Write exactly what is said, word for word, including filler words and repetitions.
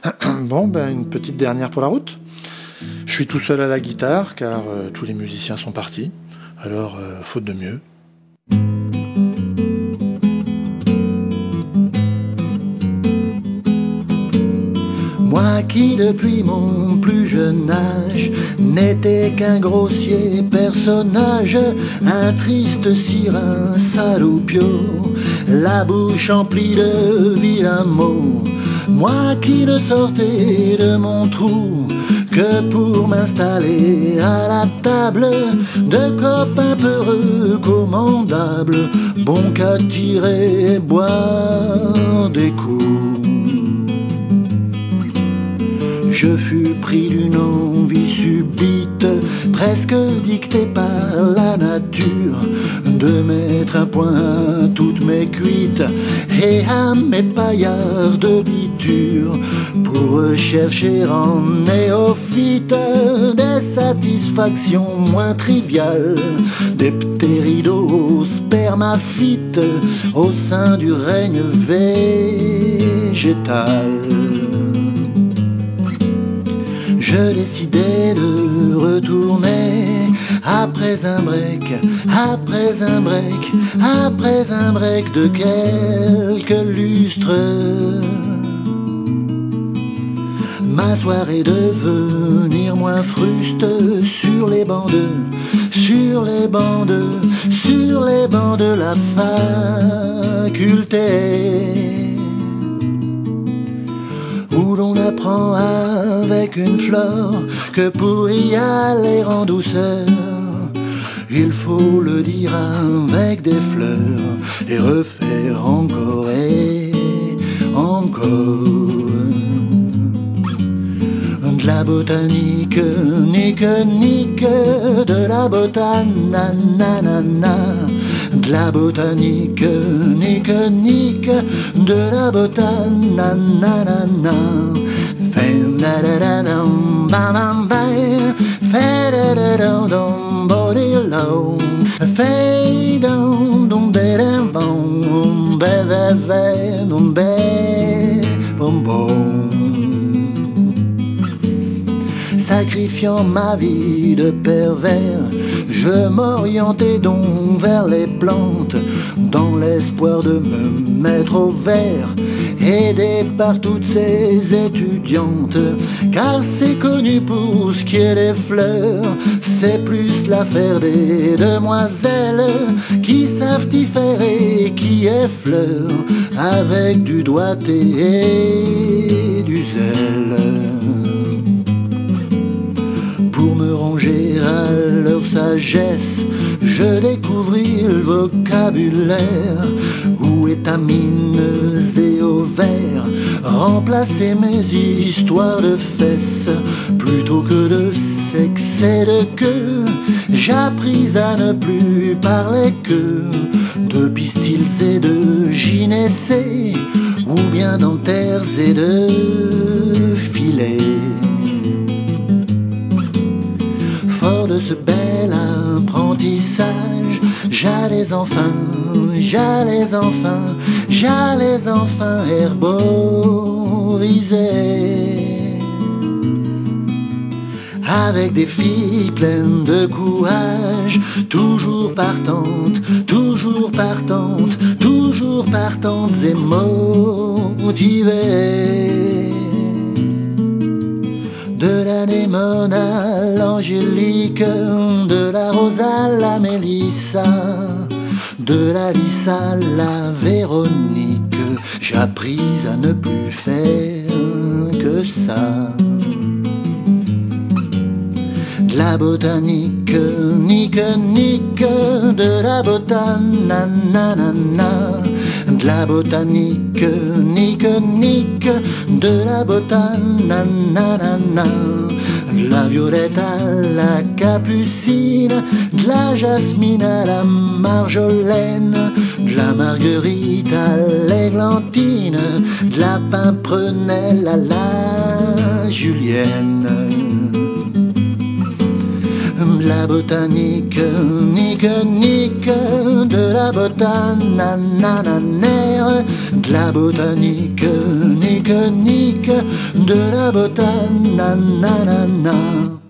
Bon, ben une petite dernière pour la route. Je suis tout seul à la guitare car euh, tous les musiciens sont partis. Alors, euh, faute de mieux. Moi qui depuis mon plus jeune âge n'étais qu'un grossier personnage, un triste cire, un saloupio, la bouche emplie de vilains mots. Moi qui ne sortais de mon trou que pour m'installer à la table de copains peu recommandables, bon qu'à tirer et boire des coups. Je fus pris d'une envie subite, presque dictée par la nature, de mettre un point à toutes mes cuites et à mes paillards de biture, pour rechercher en néophyte des satisfactions moins triviales, des ptéridos spermaphytes au sein du règne végétal. Je décidai de retourner après un break, après un break, après un break de quelques lustres. M'asseoir et devenir moins fruste sur les bancs, sur les bancs, sur les bancs de la faculté, où l'on apprend avec une flore que pour y aller en douceur, il faut le dire avec des fleurs et refaire encore et encore. De la botanique, nique, nique, de la botane, nanana. De la botanique, nique, nique, de la botane, nanana. Fais da da da dum, bam bam bam, fais da da da dum, body low, fais dum dum be dum bum, be be be dum be bum bum. Sacrifiant ma vie de pervers, je m'orientais donc vers les plantes, dans l'espoir de me mettre au vert, aidé par toutes ces étudiantes, car c'est connu pour ce qui est des fleurs, c'est plus l'affaire des demoiselles qui savent y faire et qui effleurent avec du doigté et du zèle. Pour me ranger à leur sagesse, je découvris le vocabulaire où étamines et ovaires remplaçaient mes histoires de fesses. Plutôt que de sexe et de queue, j'appris à ne plus parler que de pistils et de gynécées, ou bien d'anthères et de filets. Fort de ce bel apprentissage, j'allais enfin, j'allais enfin, j'allais enfin herboriser, avec des filles pleines de courage, toujours partantes, toujours partantes, toujours partantes et motivées. De l'anémone à l'angélique, de la rose à la mélissa, de la lys à la véronique, j'appris à ne plus faire que ça. De la botanique, nique, nique, de la botane, nanana. De la botanique, nique, nique, de la botane, nanana. De la violette à la capucine, de la jasmine à la marjolaine, de la marguerite à l'églantine, de la pimprenelle à la julienne. De la botanique, nique, nique, de la botane, nananaire, de la botanique, nique, nique, de la botane, nanana.